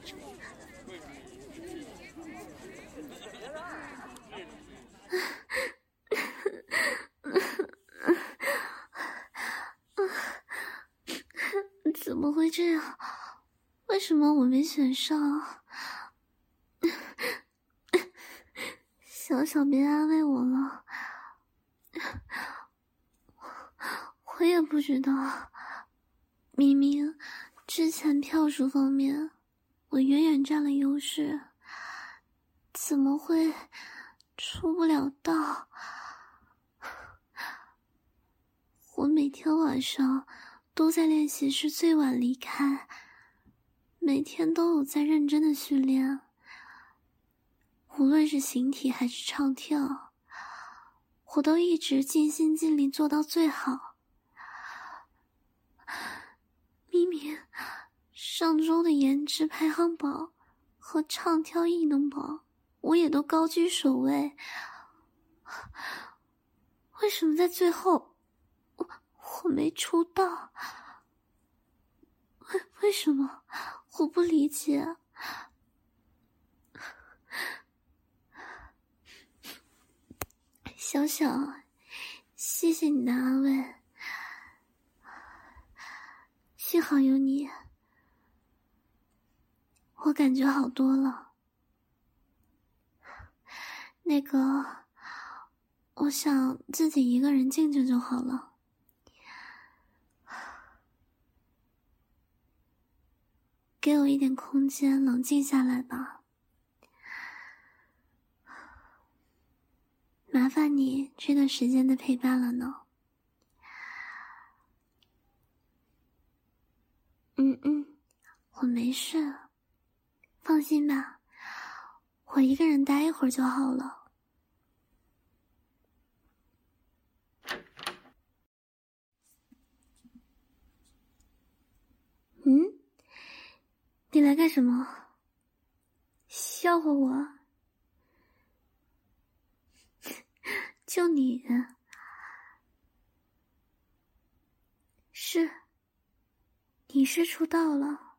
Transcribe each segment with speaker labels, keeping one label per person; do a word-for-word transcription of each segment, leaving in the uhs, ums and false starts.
Speaker 1: 怎么会这样？为什么我没选上？小小别安慰我了，我也不知道，明明之前票数方面我远远占了优势，怎么会出不了道？我每天晚上都在练习室最晚离开，每天都有在认真的训练，无论是形体还是唱跳，我都一直尽心尽力做到最好。明明上周的颜值排行榜和唱跳艺能榜我也都高居首位，为什么在最后我我没出道？为为什么？我不理解。小小，谢谢你的安慰，幸好有你，我感觉好多了。那个，我想自己一个人静静就好了。给我一点空间，冷静下来吧。麻烦你这段时间的陪伴了呢。嗯嗯，我没事，放心吧，我一个人待一会儿就好了。嗯？你来干什么？笑话我？就你？是，你是出道了，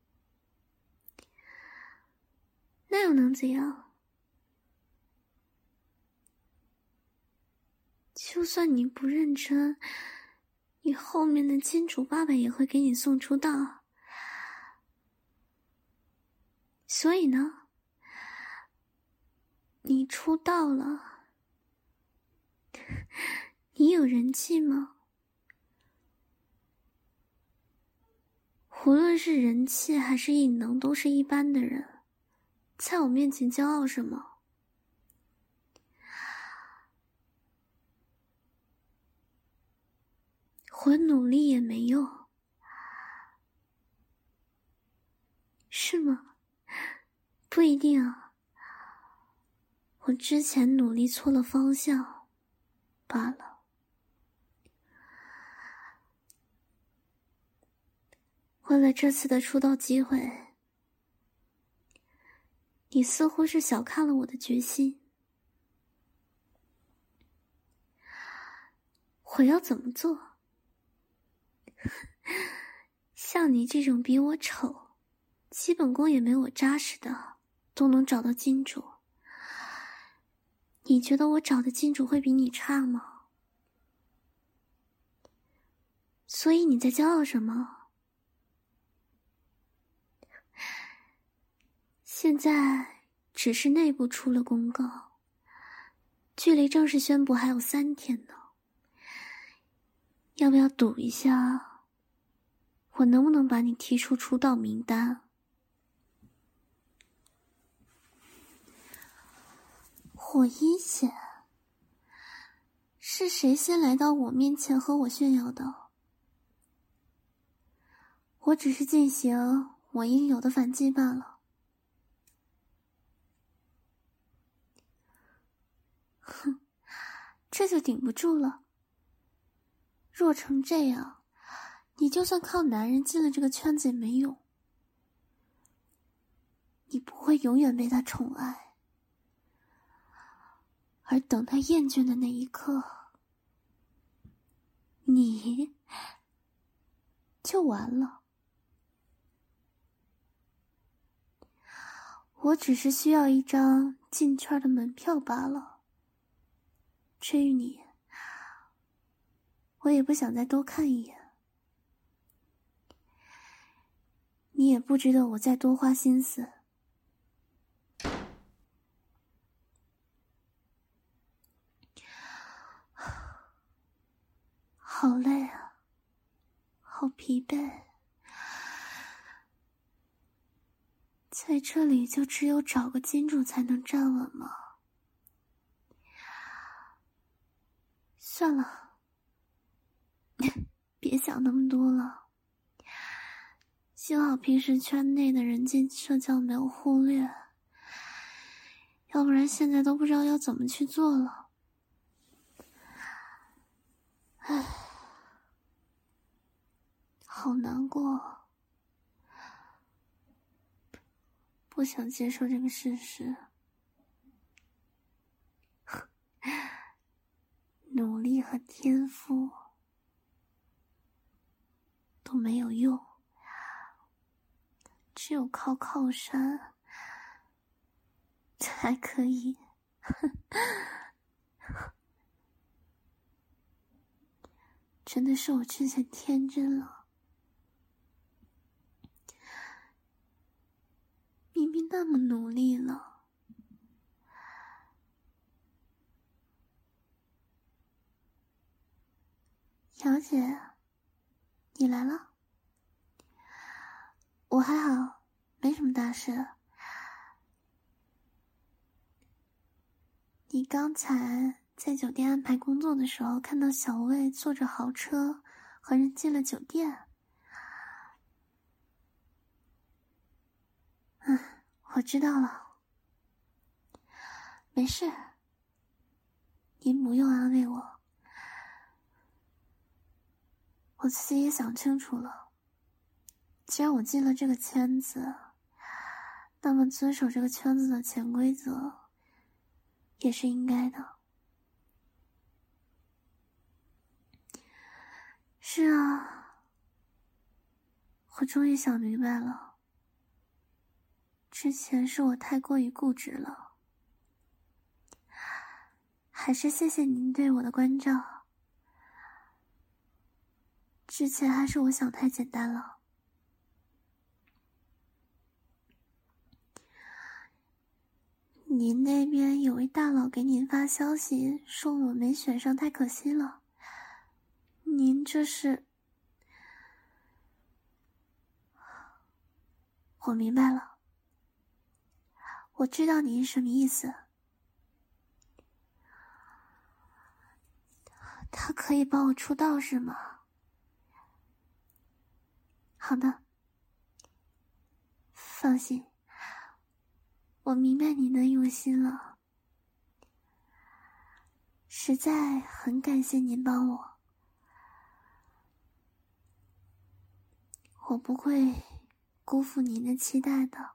Speaker 1: 那又能怎样？就算你不认真，你后面的金主爸爸也会给你送出道。所以呢，你出道了，你有人气吗？无论是人气还是异能，都是一般的人，在我面前骄傲什么？我努力也没用，是吗？不一定啊，我之前努力错了方向罢了。为了这次的出道机会，你似乎是小看了我的决心。我要怎么做？像你这种比我丑，基本功也没我扎实的，都能找到金主。你觉得我找的金主会比你差吗？所以你在骄傲什么？现在只是内部出了公告，距离正式宣布还有三天呢。要不要赌一下，我能不能把你踢出出道名单？火一血，是谁先来到我面前和我炫耀的？我只是进行我应有的反击罢了。哼，这就顶不住了。若成这样，你就算靠男人进了这个圈子也没用，你不会永远被他宠爱，而等他厌倦的那一刻，你就完了。 我只是需要一张进圈的门票罢了。至于你，我也不想再多看一眼，你也不值得我再多花心思。好累啊，好疲惫。在这里就只有找个金主才能站稳吗？算了，别想那么多了。幸好平时圈内的人际社交没有忽略，要不然现在都不知道要怎么去做了。唉，好难过，不想接受这个事实。努力和天赋都没有用，只有靠靠山才可以。真的是我之前天真了，明明那么努力了。小姐，你来了。我还好，没什么大事。你刚才在酒店安排工作的时候，看到小魏坐着豪车和人进了酒店。嗯，我知道了。没事，您不用安慰我。我自己也想清楚了，既然我进了这个圈子，那么遵守这个圈子的潜规则也是应该的。是啊，我终于想明白了，之前是我太过于固执了，还是谢谢您对我的关照。之前还是我想太简单了。您那边有位大佬给您发消息说我没选上，太可惜了。您这是……我明白了，我知道您什么意思。他可以帮我出道是吗？好的，放心，我明白您的用心了，实在很感谢您帮我，我不会辜负您的期待的。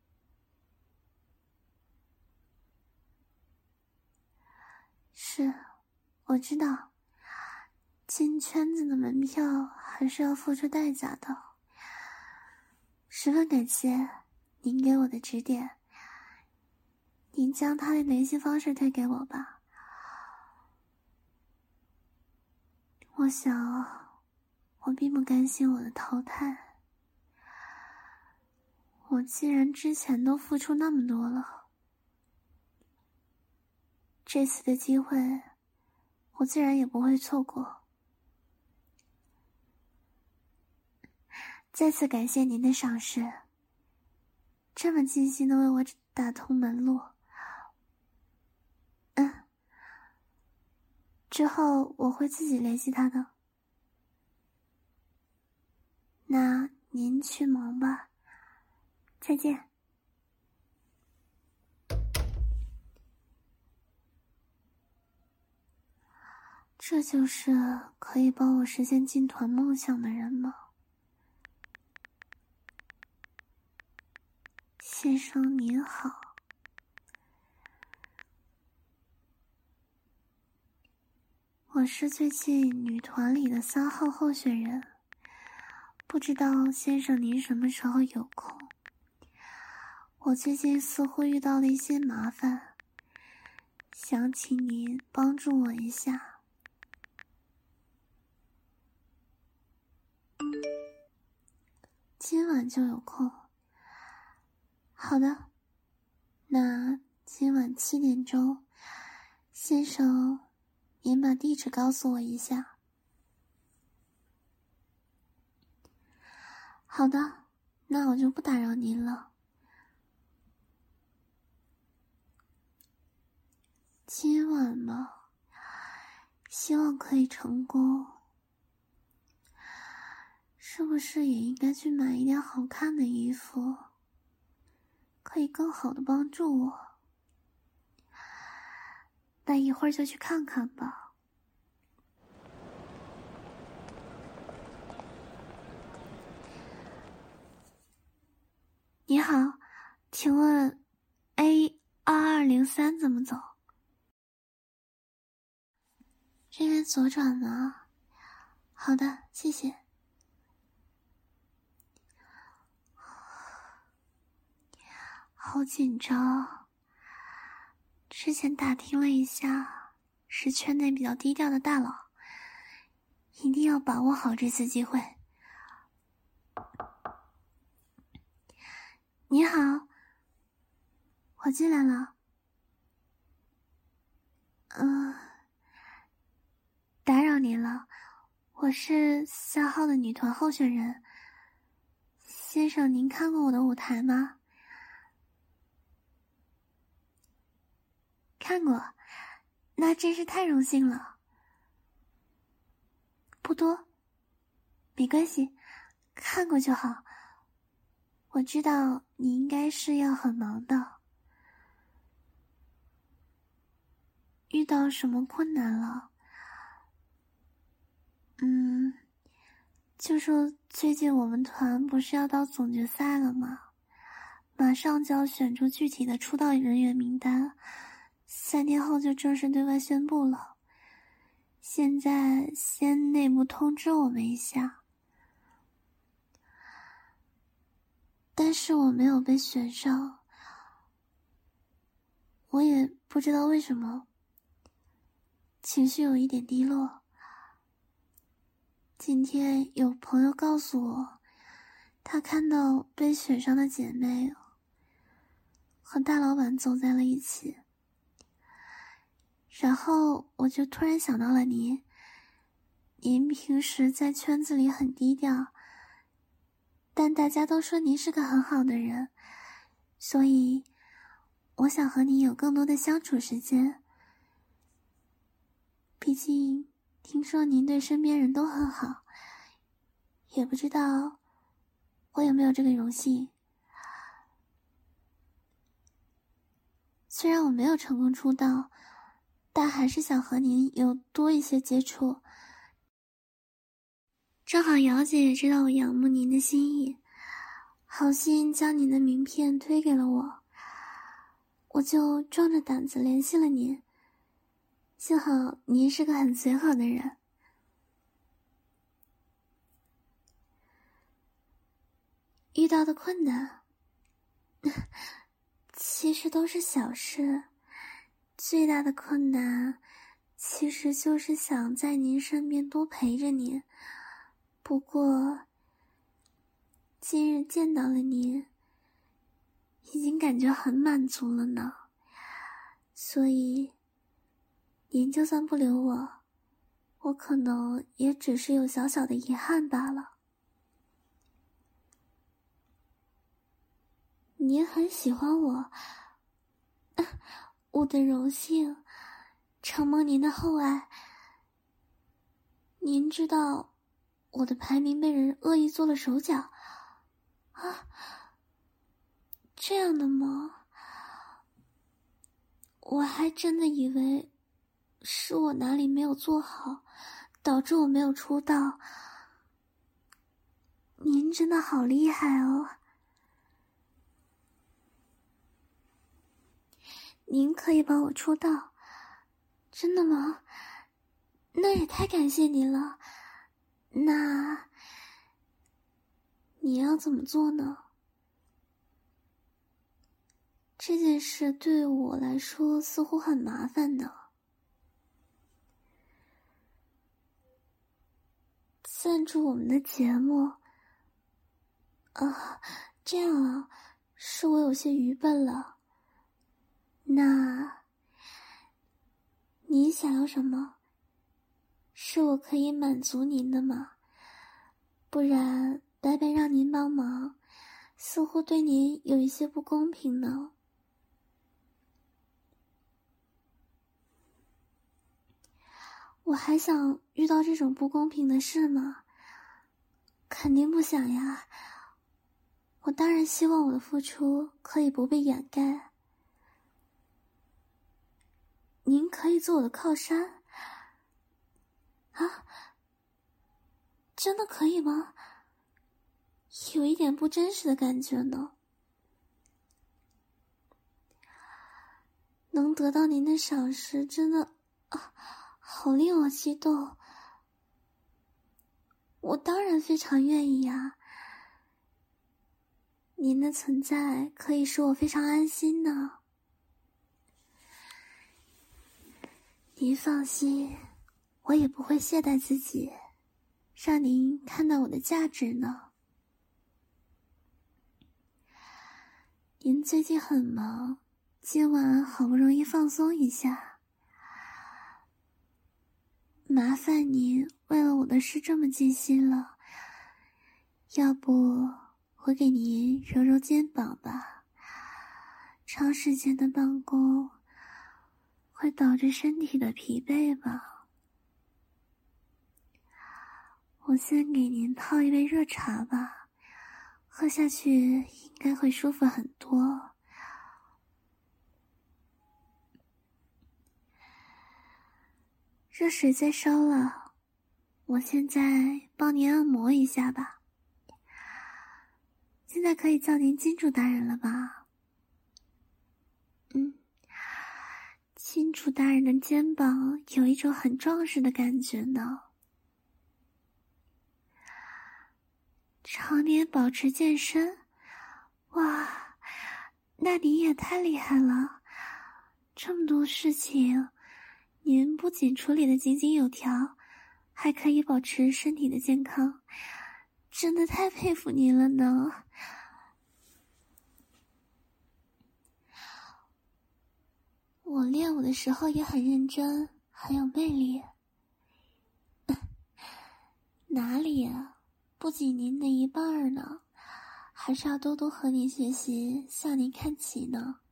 Speaker 1: 是，我知道，进圈子的门票还是要付出代价的。十分感谢您给我的指点，您将他的联系方式推给我吧。我想，我并不甘心我的淘汰。我既然之前都付出那么多了，这次的机会，我自然也不会错过。再次感谢您的赏识，这么尽心的为我打通门路。嗯，之后我会自己联系他的。那您去忙吧，再见。这就是可以帮我实现进团梦想的人吗？先生您好，我是最近女团里的三号候选人，不知道先生您什么时候有空？ 我最近似乎遇到了一些麻烦，想请您帮助我一下。今晚就有空。好的，那今晚七点钟，先生，您把地址告诉我一下。好的，那我就不打扰您了。今晚嘛，希望可以成功。是不是也应该去买一点好看的衣服，可以更好的帮助我？那一会儿就去看看吧。你好，请问 A 二二零三怎么走？这边左转吗？好的，谢谢。好紧张。之前打听了一下，是圈内比较低调的大佬，一定要把握好这次机会。你好，我进来了。嗯，打扰您了，我是三号的女团候选人。先生，您看过我的舞台吗？看过，那真是太荣幸了。不多，没关系，看过就好。我知道你应该是要很忙的。遇到什么困难了？嗯，就说最近我们团不是要到总决赛了吗？马上就要选出具体的出道人员名单，三天后就正式对外宣布了。现在先内部通知我们一下。但是我没有被选上，我也不知道为什么，情绪有一点低落。今天有朋友告诉我，他看到被选上的姐妹和大老板走在了一起，然后我就突然想到了您。您平时在圈子里很低调，但大家都说您是个很好的人，所以我想和您有更多的相处时间。毕竟听说您对身边人都很好，也不知道我有没有这个荣幸。虽然我没有成功出道，但还是想和您有多一些接触。正好姚姐也知道我仰慕您的心意，好心将您的名片推给了我，我就壮着胆子联系了您。幸好您是个很随和的人。遇到的困难其实都是小事，最大的困难其实就是想在您身边多陪着您。不过今日见到了您，已经感觉很满足了呢。所以您就算不留我，我可能也只是有小小的遗憾罢了。您很喜欢我，我的荣幸，承蒙您的厚爱。您知道我的排名被人恶意做了手脚啊？这样的吗？我还真的以为是我哪里没有做好，导致我没有出道。您真的好厉害哦！您可以帮我出道，真的吗？那也太感谢您了。那你要怎么做呢？ 这件事对我来说似乎很麻烦的。赞助我们的节目，啊，这样啊，是我有些愚笨了。那，你想要什么？是我可以满足您的吗？不然白白让您帮忙，似乎对您有一些不公平呢。我还想遇到这种不公平的事吗？肯定不想呀。我当然希望我的付出可以不被掩盖。您可以做我的靠山？啊？真的可以吗？有一点不真实的感觉呢。能得到您的赏识，真的啊，好令我激动。我当然非常愿意呀。您的存在可以使我非常安心呢。您放心，我也不会懈怠自己，让您看到我的价值呢。您最近很忙，今晚好不容易放松一下，麻烦您为了我的事这么尽心了，要不我给您揉揉肩膀吧。长时间的办公会导致身体的疲惫吧。我先给您泡一杯热茶吧，喝下去应该会舒服很多。热水在烧了，我现在帮您按摩一下吧。现在可以叫您金主大人了吧？嗯，金主大人的肩膀有一种很壮实的感觉呢。常年保持健身，哇，那您也太厉害了！这么多事情，您不仅处理得井井有条，还可以保持身体的健康，真的太佩服您了呢。我练舞的时候也很认真，很有魅力。哪里啊？不仅您的一半儿呢，还是要多多和您学习，向您看齐呢。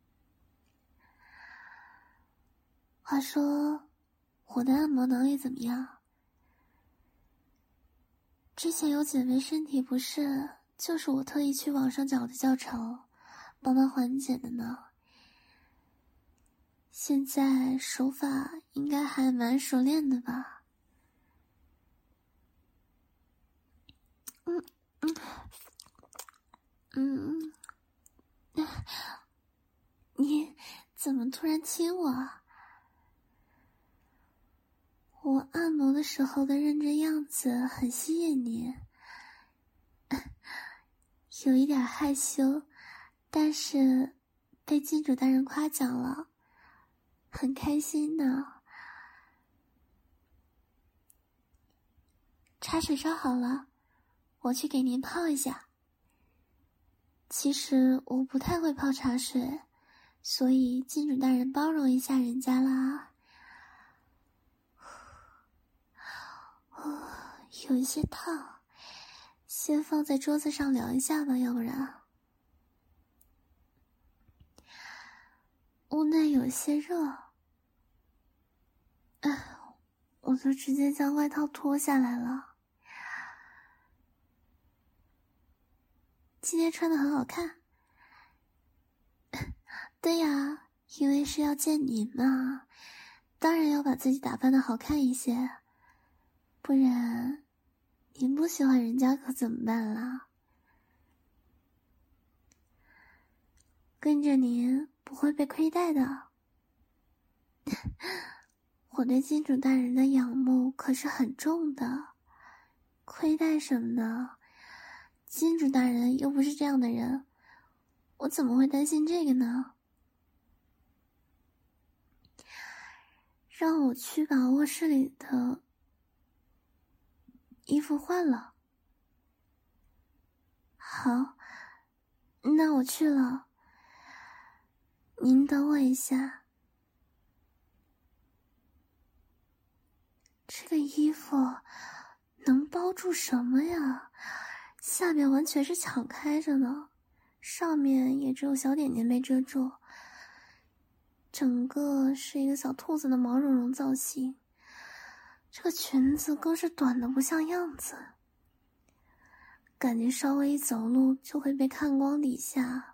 Speaker 1: 话说，我的按摩能力怎么样？之前有姐妹身体不适，就是我特意去网上找的教程，帮她缓解的呢。现在手法应该还蛮熟练的吧？嗯嗯嗯，你怎么突然亲我啊？我按摩的时候的认真样子很吸引你，有一点害羞，但是被金主大人夸奖了，很开心呢。茶水烧好了，我去给您泡一下。其实我不太会泡茶水，所以金主大人包容一下人家啦。哦，有一些烫，先放在桌子上凉一下吧，要不然。屋内有些热，哎，我就直接将外套脱下来了。今天穿得很好看。对呀，因为是要见您嘛，当然要把自己打扮得好看一些，不然您不喜欢人家可怎么办啦？跟着您不会被亏待的。我对金主大人的仰慕可是很重的，亏待什么呢？金主大人又不是这样的人， 我怎么会担心这个呢？让我去把卧室里的衣服换了。好，那我去了。您等我一下。这个衣服能包住什么呀？下面完全是敞开着呢，上面也只有小点点被遮住，整个是一个小兔子的毛茸茸造型。这个裙子更是短的不像样子，感觉稍微一走路就会被看光底下。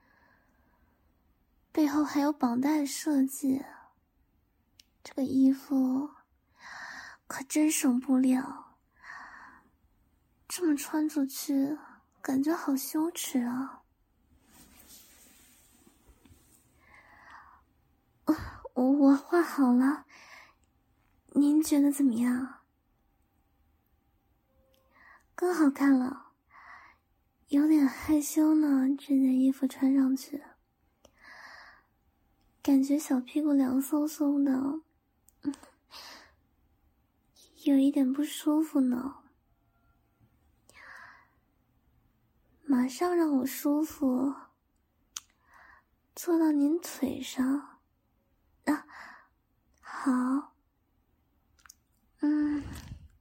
Speaker 1: 背后还有绑带的设计，这个衣服可真省不了，这么穿出去感觉好羞耻啊。我我画好了，您觉得怎么样？更好看了，有点害羞呢，这件衣服穿上去感觉小屁股凉飕飕的，嗯，有一点不舒服呢。马上让我舒服，坐到您腿上。啊，好。嗯，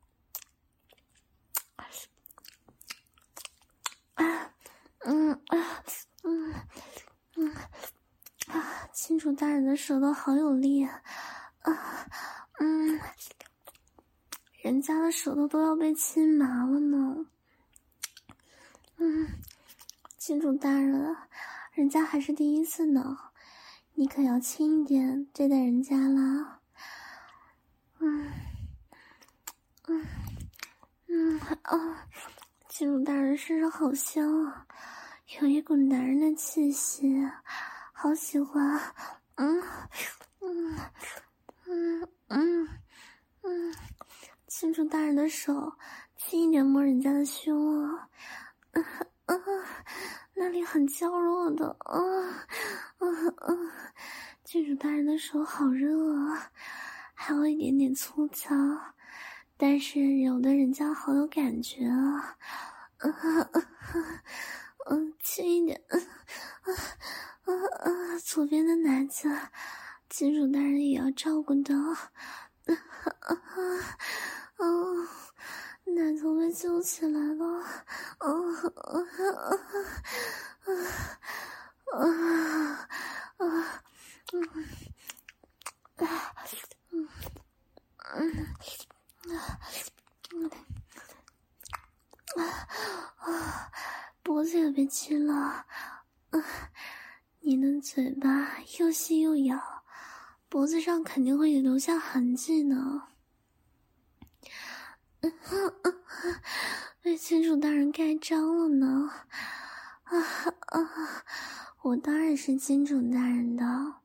Speaker 1: 啊，嗯啊，嗯嗯啊，亲主大人的舌头好有力啊！啊，嗯，人家的舌头都要被亲麻了呢。嗯，亲主大人，人家还是第一次呢，你可要轻一点对待人家啦。嗯，嗯，嗯啊，亲主大人身上好香啊，有一股男人的气息，好喜欢。嗯，嗯，嗯，嗯，嗯，亲主大人的手，轻一点摸人家的胸啊。啊啊，那里很娇弱的啊啊啊！郡主大人的手好热啊，还有一点点粗糙，但是揉的人家好有感觉啊！啊啊啊！嗯，轻一点，啊啊啊！左边的奶子，郡主大人也要照顾到。啊啊啊！奶头被揪起来了，啊啊啊啊啊啊！嗯啊嗯嗯嗯啊！脖子也被亲了，啊！你的嘴巴又细又咬，脖子上肯定会留下痕迹呢。被亲主大人盖章了呢！啊啊！我当然是金主大人的。啊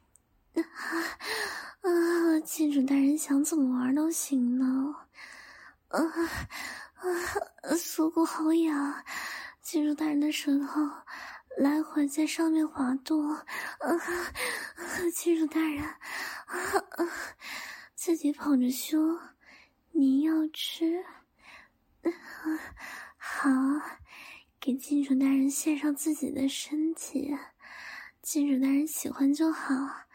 Speaker 1: 啊！金主大人想怎么玩都行呢。啊啊！锁骨好痒，金主大人的舌头来回在上面滑动。啊啊！金主大人，啊啊！自己捧着胸，您要吃？好，给金主大人献上自己的身体，金主大人喜欢就好。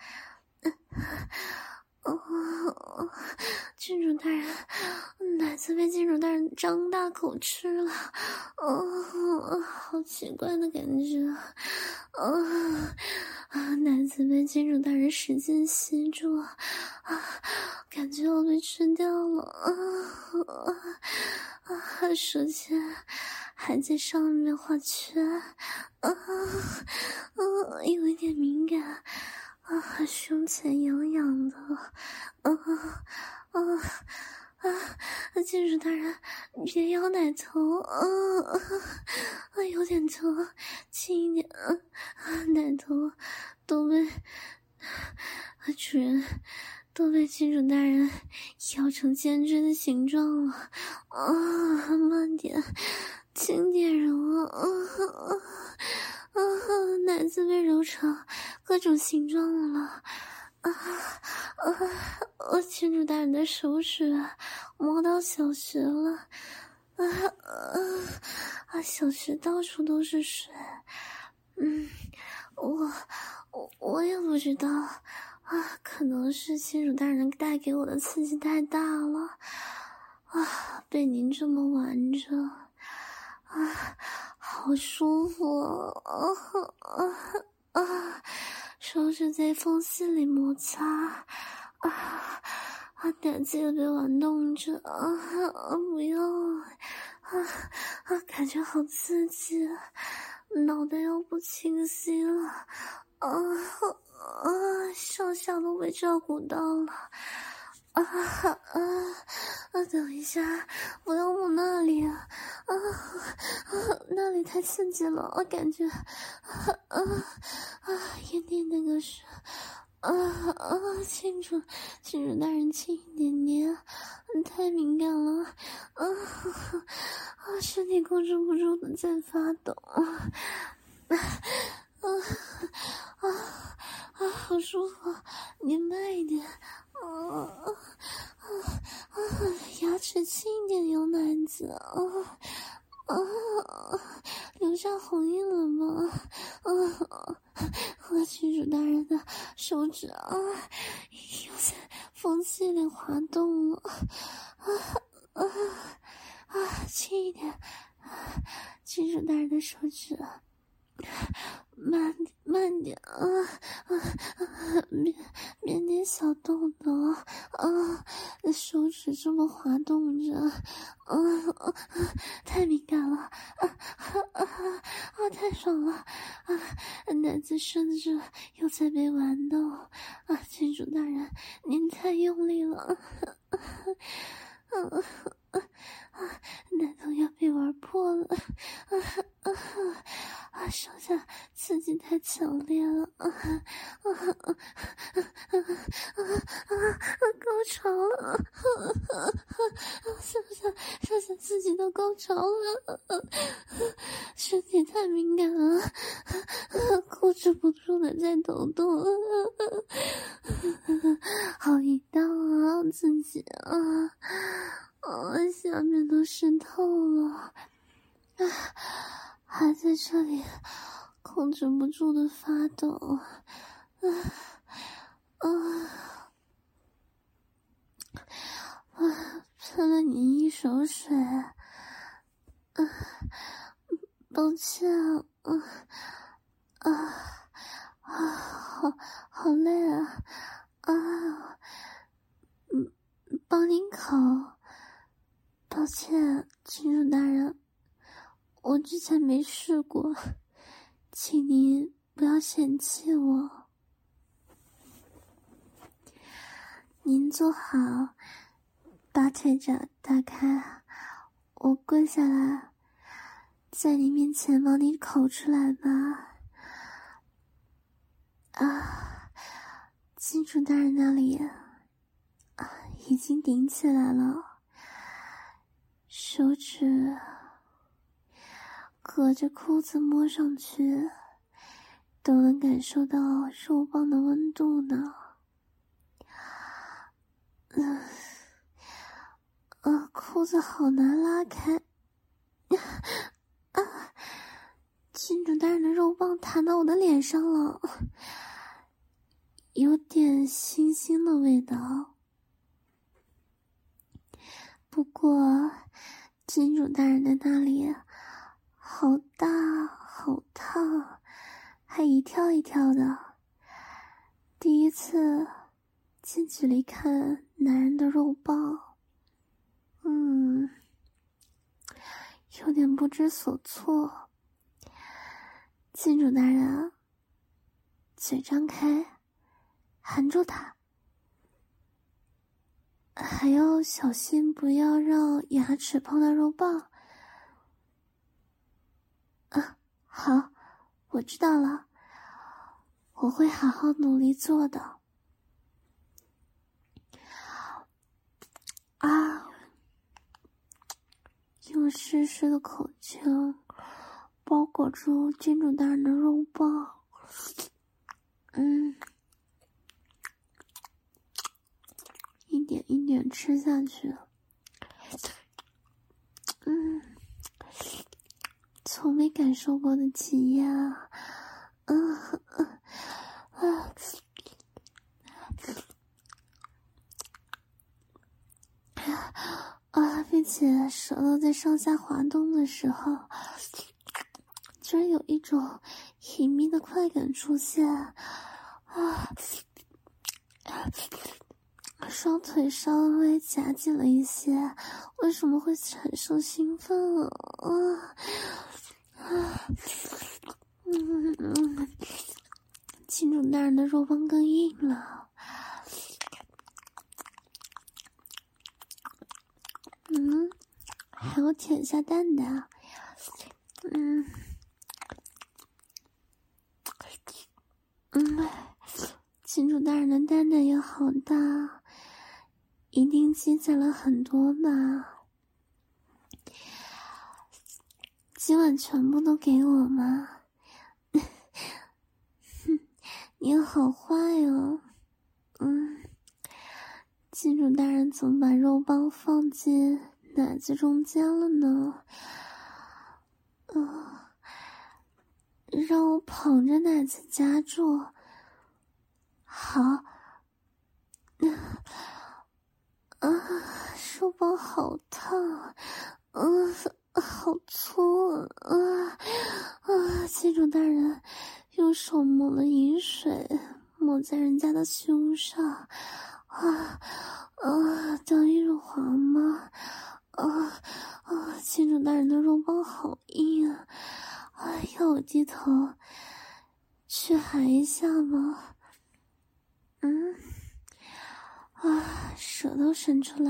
Speaker 1: 哦，金主大人，奶子被金主大人张大口吃了，哦，好奇怪的感觉。哦，啊，奶子被金主大人使劲吸住，啊，感觉要被吃掉了。啊啊，舌尖还在上面画圈，啊啊，有一点敏感。啊，胸前痒痒的，啊啊啊！金主大人，别咬奶头，啊啊啊，有点疼，轻一点，啊，奶头都被啊主人都被金主大人咬成尖锥的形状了。啊，慢点，轻点揉啊！啊啊！奶子被揉成各种形状了。啊啊！我金主大人的手指摸到小穴了。啊啊啊！小穴到处都是水。嗯，我我我也不知道。啊，可能是金主大人带给我的刺激太大了，啊，被您这么玩着，啊，好舒服啊啊啊！手指在缝隙里摩擦，啊啊，胆子也被玩动着，啊啊，不要，啊啊，感觉好刺激，脑袋要不清晰了，啊。啊，上下都被照顾到了，啊啊啊！等一下，不要摸那里啊，啊啊，那里太刺激了，我感觉，啊啊啊，一点那个是，啊啊，清楚，清楚大人轻一点点，太敏感了，啊啊，身体控制不住的在发抖，啊啊啊！啊，好舒服！你慢一点，啊啊啊啊！牙齿轻一点，有奶子啊啊！留下红印了吗？啊！和郡主大人的手指啊，又在缝隙里滑动了，啊啊啊！轻一点，郡主大人的手指。慢慢点啊啊啊！别别捏小豆豆啊！手指这么滑动着，啊啊！太敏感了，啊啊啊啊！太爽了啊！奶子甚至又在被玩弄啊！郡主大人，您太用力了，啊啊啊啊！奶头要被玩破了，啊啊啊！手下刺激太强烈了，啊啊啊啊啊啊！高潮了，啊啊啊！手下手下刺激到高潮了，身体太敏感了，控制不住的在抖动，好淫荡啊，自己啊！啊，下面都湿透了，啊，还在这里控制不住的发抖，啊啊啊！喷了你一手水，啊，抱歉啊，啊啊，好好累啊，啊，嗯，帮您口。抱歉，郡主大人，我之前没试过，请您不要嫌弃我。您坐好，把腿脚打开，我跪下来，在你面前帮你口出来吧。啊，郡主大人那里啊，已经顶起来了。手指隔着裤子摸上去，都能感受到肉棒的温度呢。嗯，啊，裤子好难拉开。啊，郡主大人的肉棒弹到我的脸上了，有点腥腥的味道。不过郡主大人的那里好大好烫，还一跳一跳的。第一次近距离看男人的肉棒，嗯，有点不知所措。郡主大人，嘴张开，含住他，还要小心不要让牙齿碰到肉棒。啊，好，我知道了，我会好好努力做的。 有湿湿的口腔包裹住金主大人的肉棒。嗯，一点一点吃下去。嗯，从没感受过的体验啊！嗯嗯啊啊！并且舌头在上下滑动的时候，居然有一种隐秘的快感出现啊！双腿稍微夹紧了一些，为什么会产生兴奋啊？啊！嗯嗯，金主大人的肉棒更硬了。嗯，还要舔下蛋蛋。嗯嗯，金主大人的蛋蛋也好大，一定积攒了很多吧？今晚全部都给我吗？哼，你好坏哦。嗯，金主大人怎么把肉棒放进奶子中间了呢？嗯，让我捧着奶子夹住。好。嗯啊，肉棒好烫，嗯、啊，好粗啊！啊，金主大人用手抹了饮水，抹在人家的胸上，啊啊，当一乳滑吗？啊啊，金主大人的肉棒好硬啊！啊，要我低头去含一下吗？嗯。啊，舌头伸出来，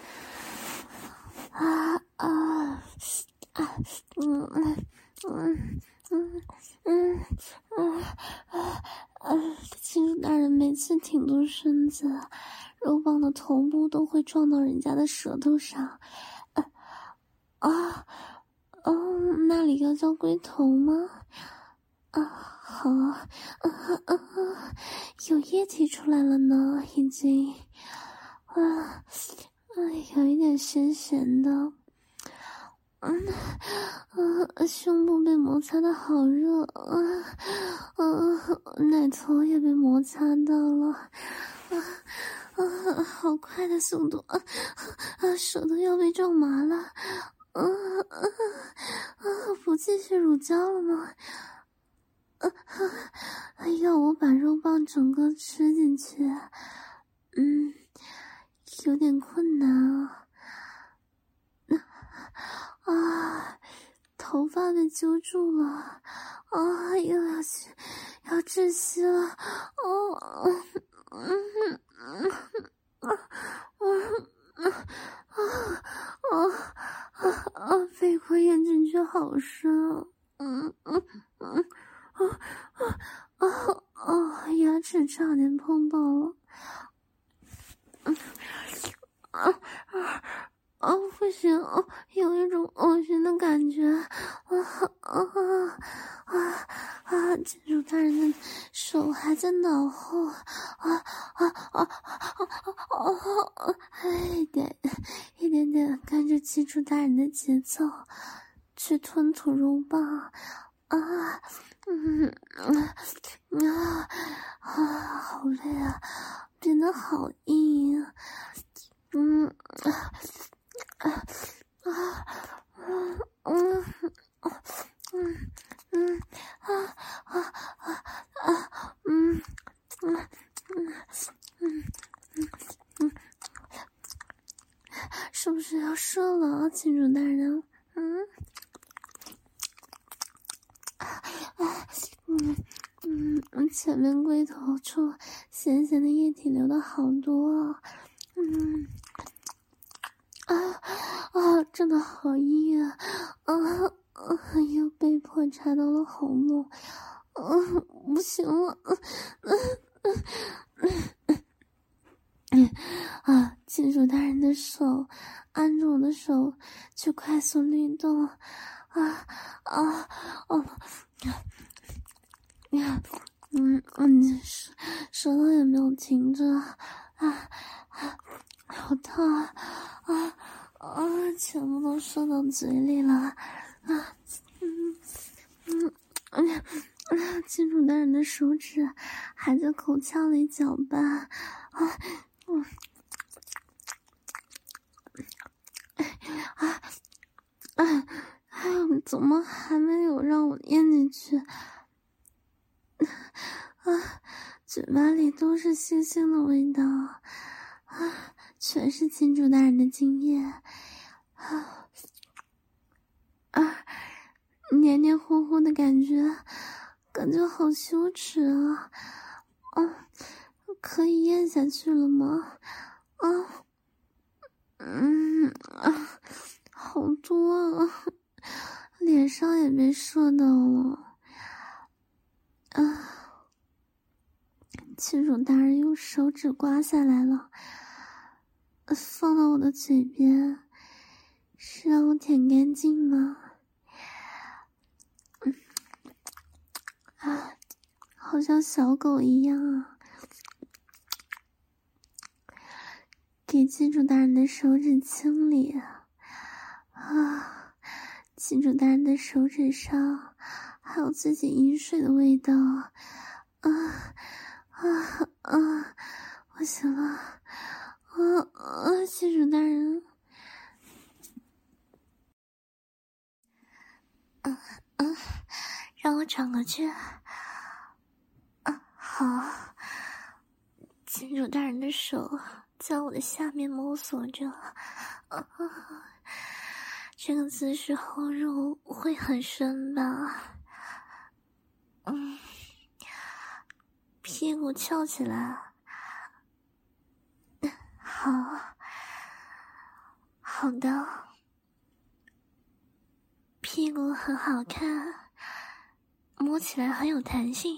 Speaker 1: 啊啊啊，嗯嗯嗯嗯嗯嗯啊啊！金主大人每次挺动身子，肉棒的头部都会撞到人家的舌头上。啊啊哦，那里要叫龟头吗？啊，好啊，啊啊啊！有液体出来了呢，已经。啊，哎，有一点咸咸的，嗯，啊，胸部被摩擦的好热，啊，啊，奶头也被摩擦到了，啊啊，好快的速度，啊啊，手都要被撞麻了，啊啊啊，不继续乳胶了吗？啊啊，要我把肉棒整个吃进去，嗯。有点困难啊！啊，头发被揪住了，啊，又要去，要窒息了！哦，嗯嗯嗯啊啊啊啊啊！被迫咽进去好深啊！嗯嗯嗯啊啊啊啊！牙齿差点碰到了。嗯啊啊啊！不行，哦，有一种恶心的感觉，啊啊啊啊！金主大人的手还在脑后，啊啊啊啊啊啊！一点一点点跟着金主大人的节奏去吞吐肉棒，啊，嗯啊啊，好累啊！变得好硬啊！嗯啊啊啊嗯嗯嗯嗯啊啊啊啊嗯嗯嗯嗯嗯，是不是要射了啊，金主大人？嗯啊嗯。嗯，前面龟头处咸咸的液体流的好多啊，嗯，啊啊，真的好硬啊，啊啊，又被迫插到了喉咙，啊，不行了，嗯嗯嗯嗯啊，金主大人的手按住我的手去快速律动，啊啊哦，呀，嗯嗯，舌舌头也没有停着，啊啊，好痛啊啊啊！全部都射到嘴里了，啊嗯嗯嗯。金主大人的手指还在口腔里搅拌，啊，嗯，啊啊啊！怎么还没有让我咽进去？啊，嘴巴里都是腥腥的味道，啊，全是金主大人的精液，啊啊，黏黏糊糊的感觉。感觉好羞耻啊！啊，可以咽下去了吗？啊，嗯啊，好多啊，脸上也被射到了。啊，亲主大人用手指刮下来了，放到我的嘴边，是让我舔干净吗？嗯，啊。好像小狗一样啊！给金主大人的手指清理啊！金主大人的手指上还有自己饮水的味道啊啊啊！不行了啊啊！金主大人，嗯嗯，让我转过去。啊，好。金主大人的手在我的下面摸索着，啊，这个姿势后入会很深吧？嗯，屁股翘起来，好，好的，屁股很好看，摸起来很有弹性。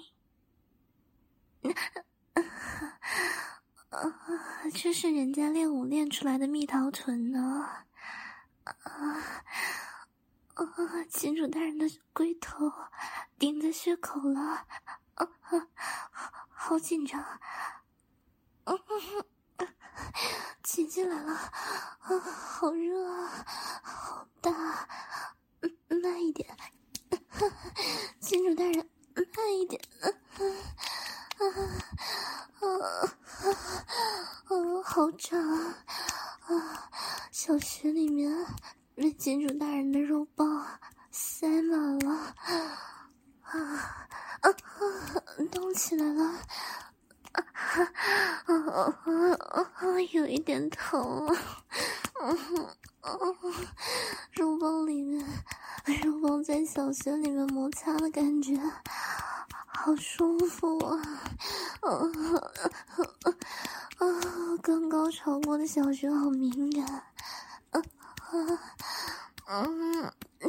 Speaker 1: 啊，这是人家练武练出来的蜜桃臀呢！啊啊！金主大人的龟头顶在血口了，啊啊！好紧张！嗯嗯，挤进来了，啊，好热啊，好大！嗯，慢一点，金主大人，慢一点！啊啊啊啊！好胀啊！小穴里面被金主大人的肉棒塞满了，啊啊啊！动起来了，啊啊啊啊！有一点疼，嗯嗯，肉棒里面，肉棒在小穴里面摩擦的感觉。好舒服啊！啊啊啊！刚高潮过的小穴好敏感，啊啊嗯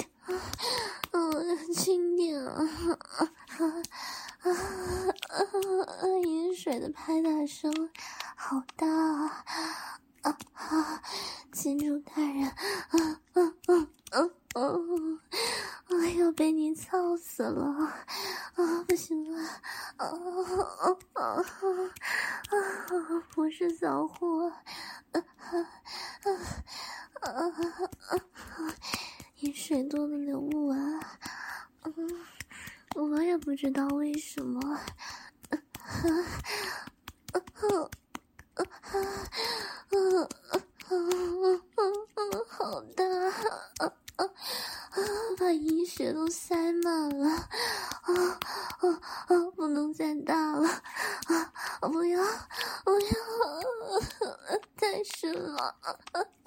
Speaker 1: 嗯，轻点啊！啊啊啊！饮水的拍打声好大啊！啊啊！金主大人，啊啊啊啊啊！我要被你操死了！啊，不行了！啊啊啊啊啊！不是小货！啊啊啊啊啊！饮水多的流不完，嗯，我也不知道为什么。啊啊啊啊啊啊啊！好大啊啊！把饮水都塞满了，啊啊啊！不能再大了，啊！不要，不要，太深了，啊啊啊！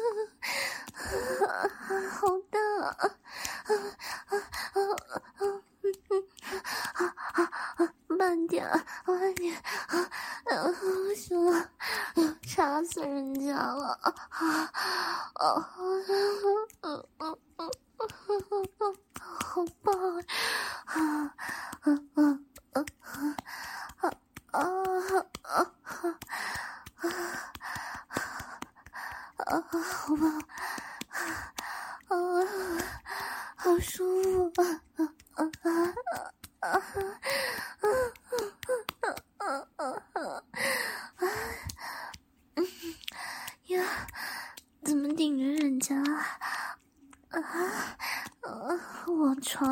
Speaker 1: 好大，啊啊啊啊啊！啊啊啊！慢点，慢点，啊啊！不行了，插死人家了，啊啊啊！嗯嗯嗯。好棒啊！啊啊啊啊啊啊啊啊！好棒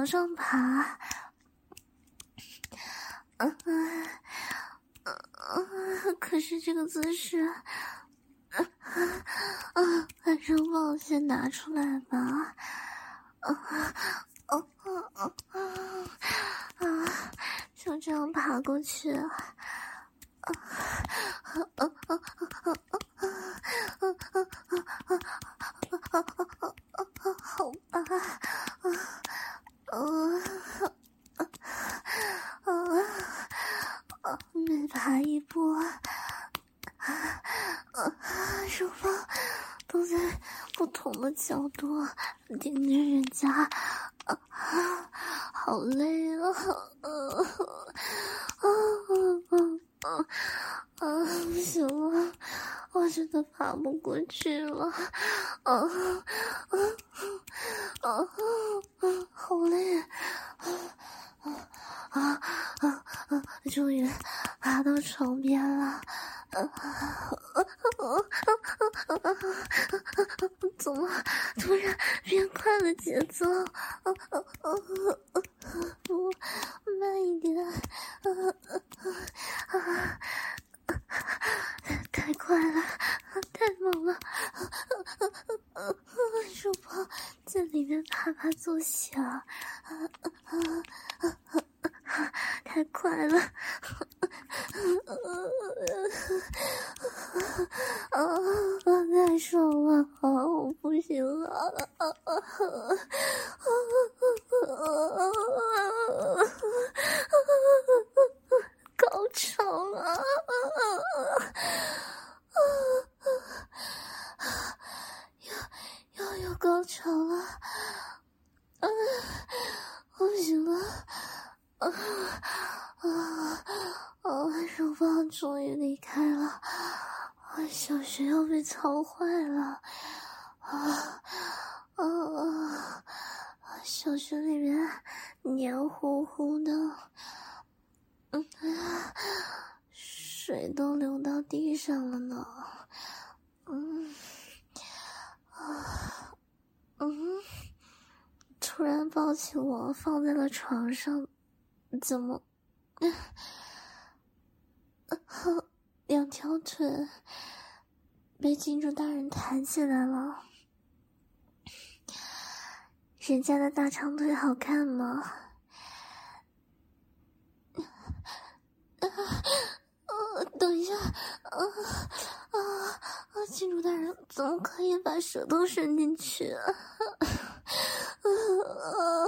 Speaker 1: 床上爬。嗯嗯嗯，可是这个姿势，啊啊，还是帮我先拿出来吧。啊啊啊啊啊！就这样爬过去。啊啊啊啊啊啊啊啊啊啊！好吧，啊啊啊啊啊！每爬一步，啊啊，双方都在不同的角度盯着人家，啊，好累啊！啊啊啊啊啊！不行了，我真的爬不过去了！啊啊啊啊啊！好累！啊啊啊啊啊！终于爬到床边了！啊啊啊啊啊！怎么突然变快了节奏？啊啊啊啊！不，慢一点！啊啊啊！太快了，太猛了！手包在里面啪啪作响，啊啊啊啊！太快了！啊，太爽了！啊，我不行了！啊啊啊！高潮了！又又有高潮了！啊，不行了！啊啊啊！手棒终于离开了，小穴要被操坏了！啊啊啊！小穴里面黏糊糊的，嗯，水都流到地上了呢。嗯啊嗯，突然抱起我放在了床上，怎么？两条腿被金主大人弹起来了。人家的大长腿好看吗？啊啊！等一下！啊啊啊！金主大人怎么可以把舌头伸进去啊？啊啊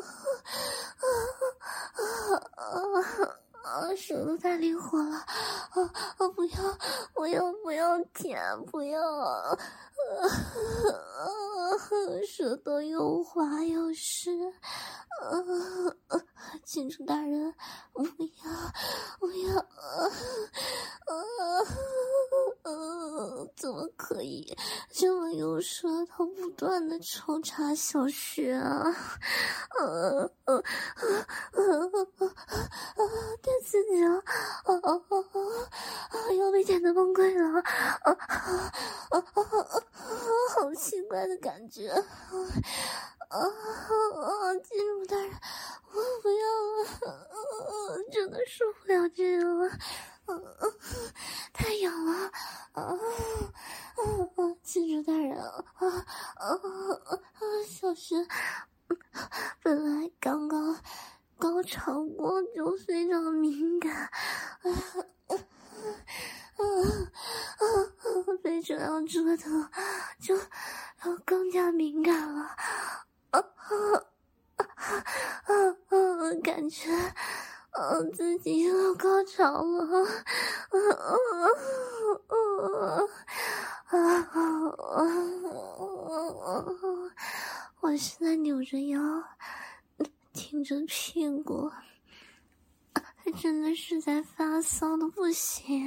Speaker 1: 啊啊！啊，舌头太灵活了！啊啊！不要不要不要舔！不要！啊啊！舌头又滑又湿！啊！金主大人，不要不要！啊啊啊！怎么可以这么用舌头不断的抽插小穴啊？啊啊啊啊啊啊！太刺激了！啊啊啊啊！要被舔得崩溃了！啊啊啊啊啊！好奇怪的感觉！啊啊啊！金主大人，我不要了！啊，真的受不了这个了！啊啊！太痒了！啊啊啊！金主大人，啊啊啊啊！小穴本来刚刚高潮过就非常敏感，啊啊啊啊！被这样折腾，就更加敏感了。啊啊啊啊！感觉啊自己又高潮了。啊啊啊啊啊啊！我现在扭着腰，挺着屁股，真的是在发骚的不行。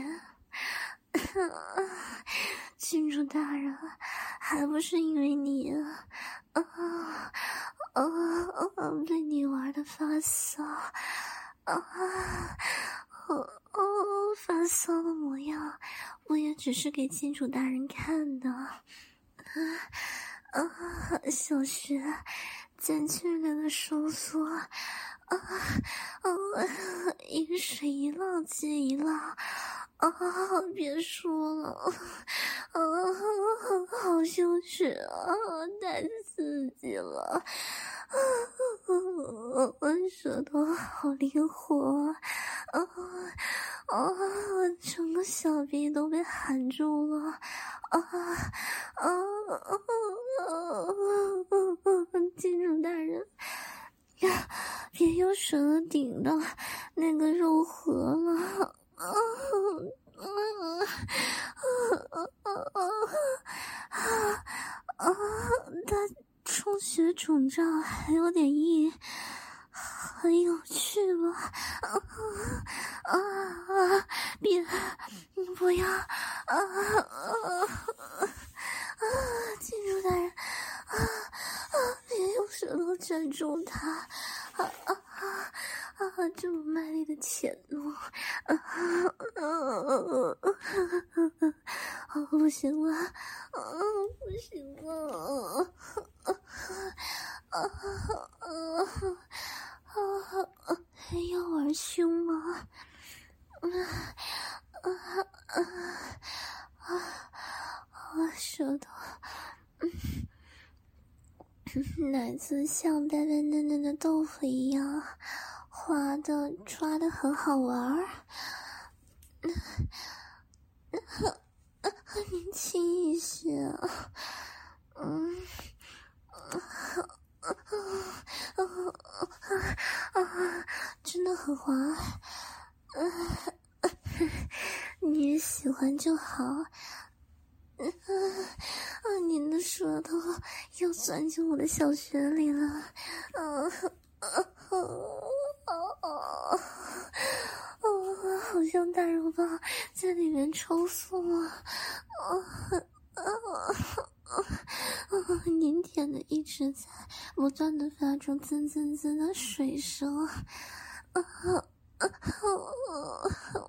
Speaker 1: 金主大人，还不是因为你啊啊啊啊！被你玩的发骚啊啊！哦，发骚的模样，我也只是给金主大人看的。啊啊！小穴在剧烈的收缩，啊啊！一水一浪接一浪，啊！别说了，啊，好羞耻啊，太刺激了，啊，舌头好灵活，啊啊！整个小臂都被含住了，啊啊啊！金主大人，别用舌头顶到那个肉核了，啊啊啊啊啊啊！他充血肿胀还有点硬，很有趣了，啊啊啊！别，不要，啊啊啊！金主大人，啊啊！别用舌头粘住他，啊啊啊！啊！这么卖力的舔弄，啊啊啊！啊！不行了，啊！不行了，啊啊啊啊啊！还要玩凶吗？啊啊啊啊啊！舌头，嗯。奶子像白白嫩嫩的豆腐一样滑的，抓的很好玩儿。您轻一些，嗯，真的很滑，你也喜欢就好。嗯啊！您的舌头又钻进我的小穴里了，啊啊啊啊啊！好像大肉棒在里面抽送啊！啊啊啊！啊！您舔的一直在不断的发出滋滋滋的水声，啊啊啊啊！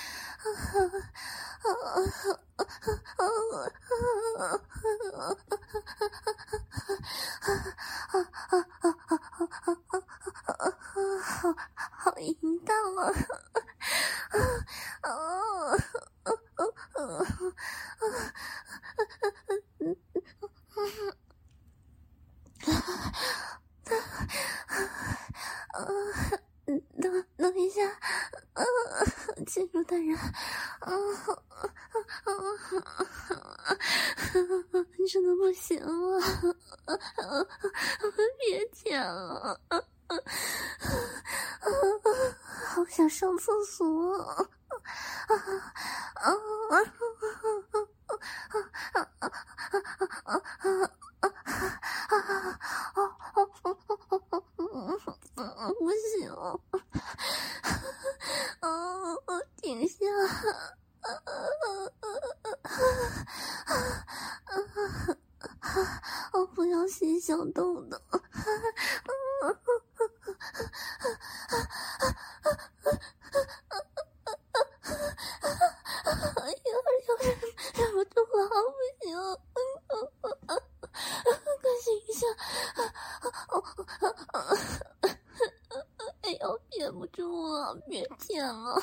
Speaker 1: 好好淫荡啊！等等一下，啊！金主大人，啊啊啊！真的不行了，别舔了，好想上厕所，啊啊啊啊！不行，啊！停下！我不要洗小豆豆！哎呀，忍忍不住了，不行！快醒一下！哎呦，憋不住了，别舔了！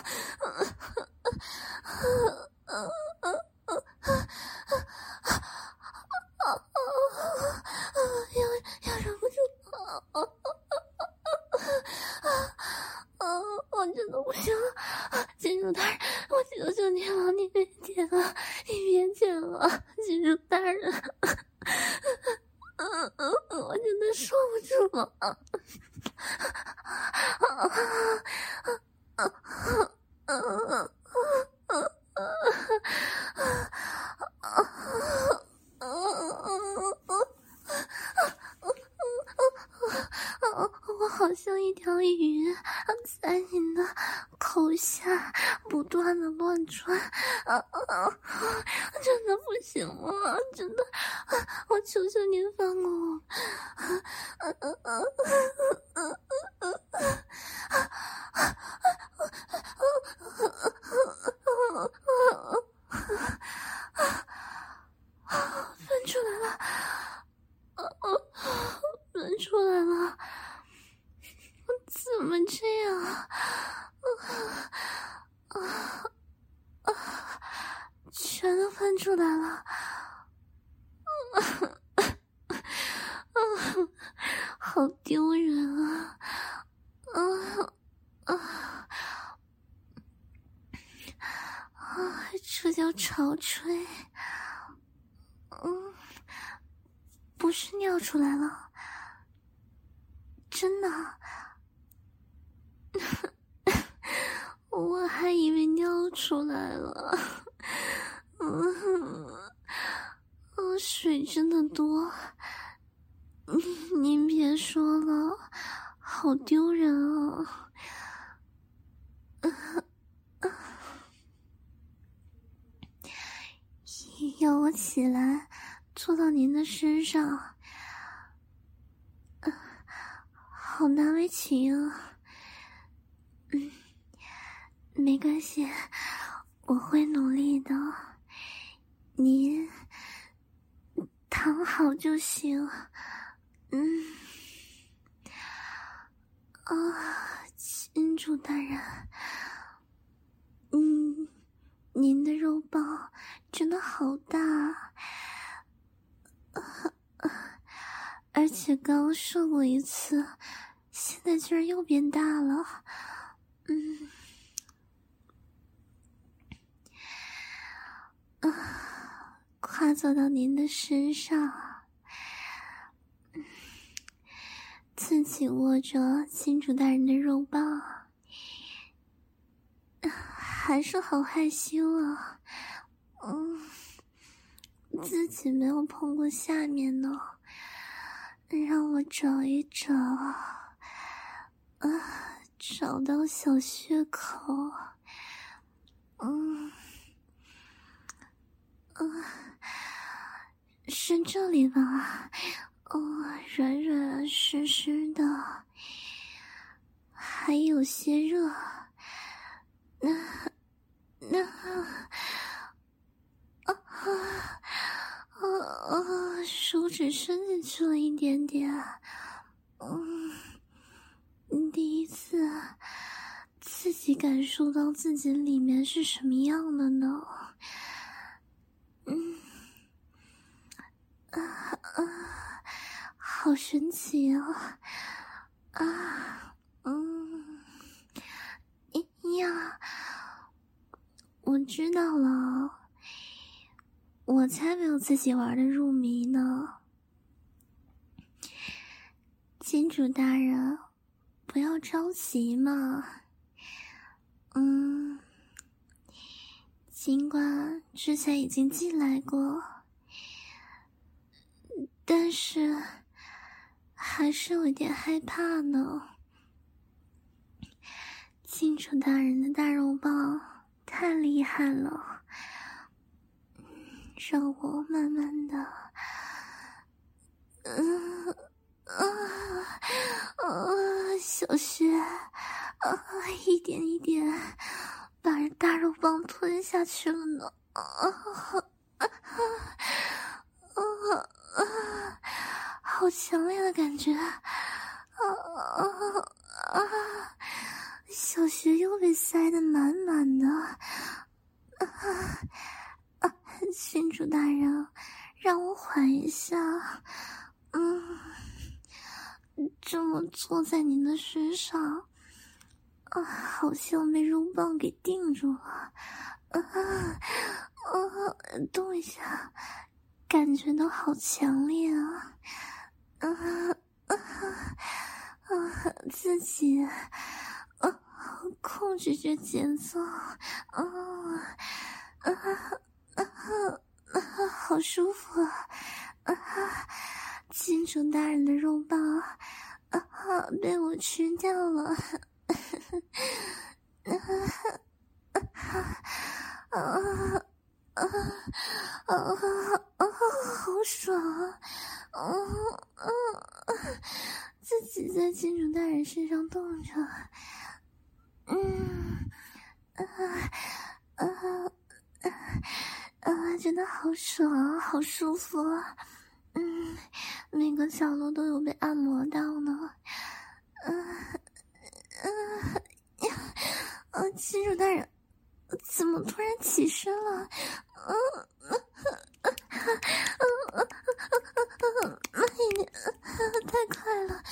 Speaker 1: 要要忍不住了！我真的不行了！金主大人，我求求你了，你别舔了，你别舔了，金主大人！嗯嗯，我真的受不住了！啊啊啊啊啊！我好像一条鱼在你的口下不断的乱转，啊啊！真的不行了，真的，我求求您放过我！啊啊啊啊啊啊！翻出来了！啊啊！翻出来翻出来了，好丢人啊！啊啊啊！这叫潮吹。嗯，不是尿出来了，真的。我还以为尿出来了。嗯，嗯，水真的多。您别说了，好丢人啊！要我起来坐到您的身上，好难为情啊。嗯，没关系，我会努力的。您躺好就行。嗯，啊，金主大人，嗯，您的肉棒真的好大，而且刚射过一次，现在居然又变大了。嗯，啊，跨坐到您的身上，自己握着金主大人的肉棒，还是好害羞啊。嗯，自己没有碰过下面呢，让我找一找。啊，找到小穴口。嗯，嗯，是这里吧？哦，软软湿湿的，还有些热。那那啊啊啊啊！手指伸进去了一点点。嗯，第一次自己感受到自己里面是什么样的呢？嗯，啊啊，好神奇啊！啊，嗯，呀，我知道了，我才没有自己玩的入迷呢。金主大人，不要着急嘛。嗯，尽管之前已经进来过，但是还是有点害怕呢。金主大人的大肉棒太厉害了，让我慢慢的，嗯啊啊，小穴啊，一点一点把大肉棒吞下去了呢。啊啊啊啊啊！好强烈的感觉！啊啊啊！小穴又被塞得满满的。啊啊！郡主大人，让我缓一下。嗯，这么坐在您的身上，啊，好像被肉棒给定住了。啊啊！动一下，感觉到好强烈啊！啊啊啊！自己啊控制着节奏。啊啊啊啊！好舒服啊！啊！金主大人的肉棒啊被我吃掉了。啊啊啊啊啊啊！好爽啊！啊啊！自己在金主大人身上动着。嗯啊啊啊啊！真的好爽啊，好舒服啊！嗯，每个角落都有被按摩到呢。嗯嗯啊！金主大人， 怎么突然起身了？嗯嗯嗯嗯嗯，慢一点，太快了。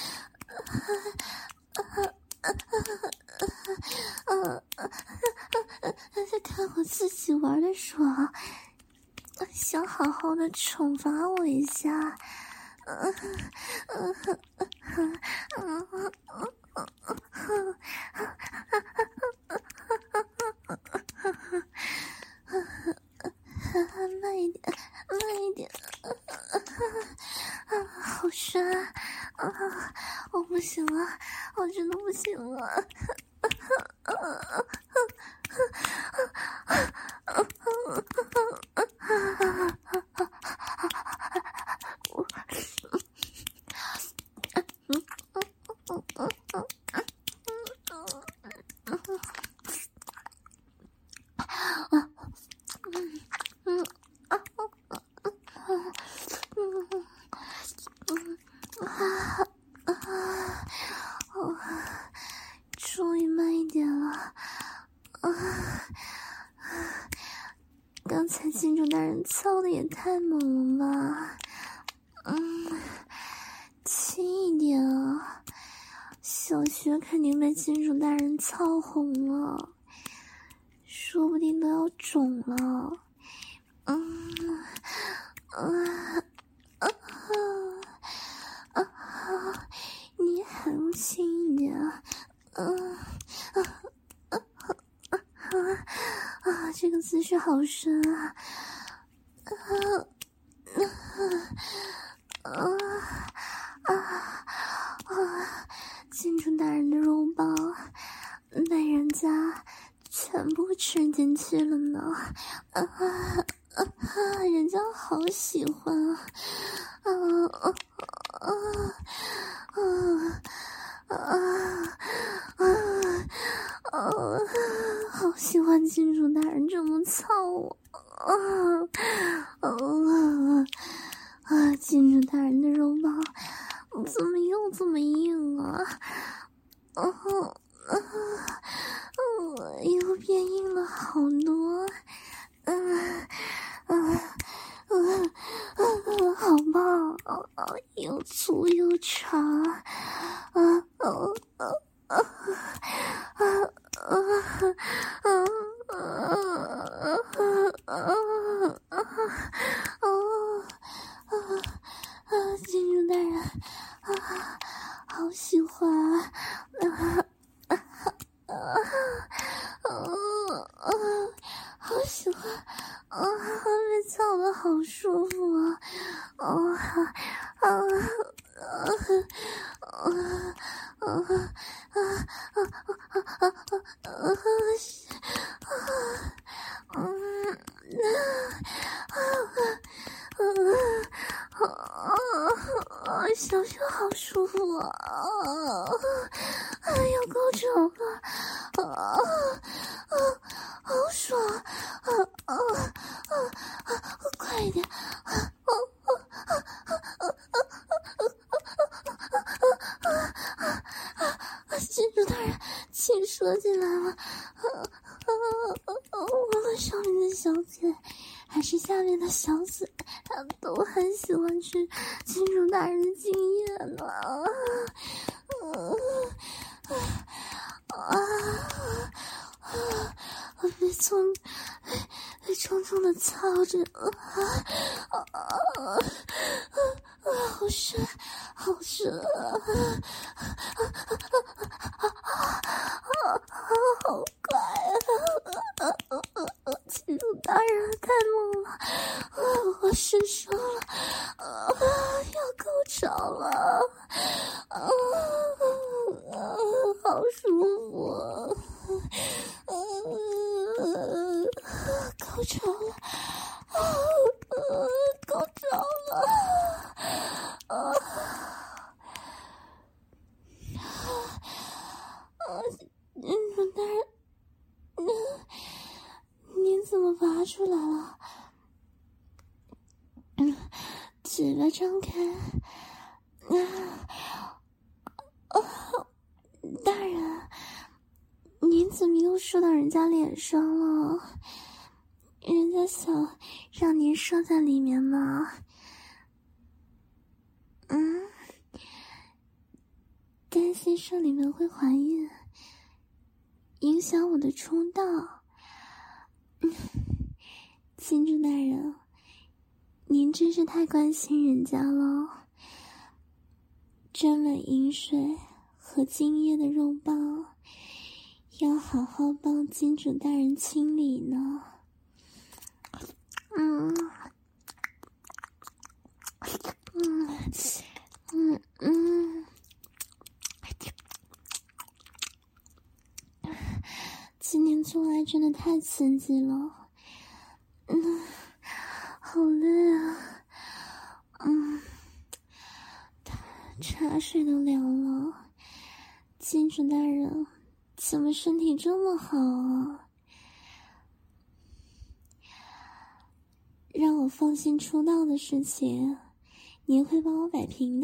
Speaker 1: 嗯嗯，在看我自己玩的爽，想好好的惩罚我一下。嗯嗯嗯嗯嗯嗯嗯，慢一点，慢一点。啊，好酸啊！我不行了，我真的不行了。终于慢一点了。啊，刚才金主大人操的也太猛了吧。嗯，轻一点啊，小穴肯定被金主大人操红了，说不定都要肿了。嗯啊啊啊啊！你还不轻一点啊？嗯啊啊啊啊啊！这个姿势好深啊！啊啊啊啊！金主大人的肉包被人家全部吃进去了呢！啊啊啊！人家好喜欢啊！啊啊啊啊啊啊啊！好喜欢金主大人这么操我！啊啊啊！金主大人的肉包怎么又这么硬啊？啊啊啊！又变硬了好多！啊啊啊啊！好棒啊！又粗又长！啊啊啊啊啊啊啊！啊啊啊啊啊啊！金主大人啊，好喜欢啊！啊啊啊啊！好喜欢啊！被操的好舒服啊！啊啊啊啊啊啊啊啊啊！嗯，啊啊啊啊！小熊好舒服啊！哎呀，高潮了！啊啊，好爽！啊啊啊啊！快一点！啊啊啊啊啊啊啊啊！金主大人，请射进来了！啊啊啊！无论上面的小嘴还是下面的小嘴，他都很喜欢吃金主大人的精液呢。啊啊啊！被重被重重的操着，啊啊啊啊！好深，好深啊！啊啊啊啊！好快啊！啊啊啊！金主大人太猛了，啊！我失手了，啊！要高潮了，啊啊！好舒服啊！嗯，高潮了，啊，高潮了，啊啊！金主大人，您您怎么拔出来了？嗯，嘴巴张开，啊啊！大人，您怎么又又射到人家脸上了，人家想让您射在里面吗？嗯，担心射里面会怀孕，影响我的出道。嗯，金主大人，您真是太关心人家了，沾满饮水和精液的肉棒要好好帮金主大人清理呢。嗯嗯嗯嗯，今天做爱真的太刺激了，嗯，好累啊，嗯，茶水都凉了，金主大人怎么身体这么好啊？让我放心出道的事情，您会帮我摆平的。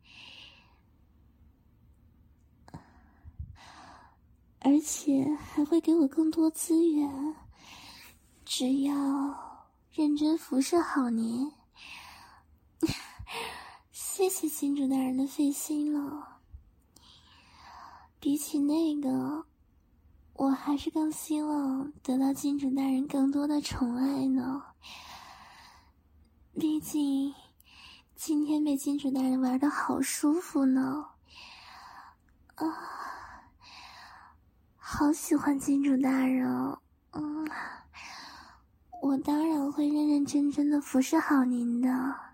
Speaker 1: 而且还会给我更多资源，只要认真服侍好您。谢谢金主大人的费心了。比起那个，我还是更希望得到金主大人更多的宠爱呢。毕竟今天被金主大人玩得好舒服呢，啊，好喜欢金主大人。嗯，我当然会认认真真的服侍好您的。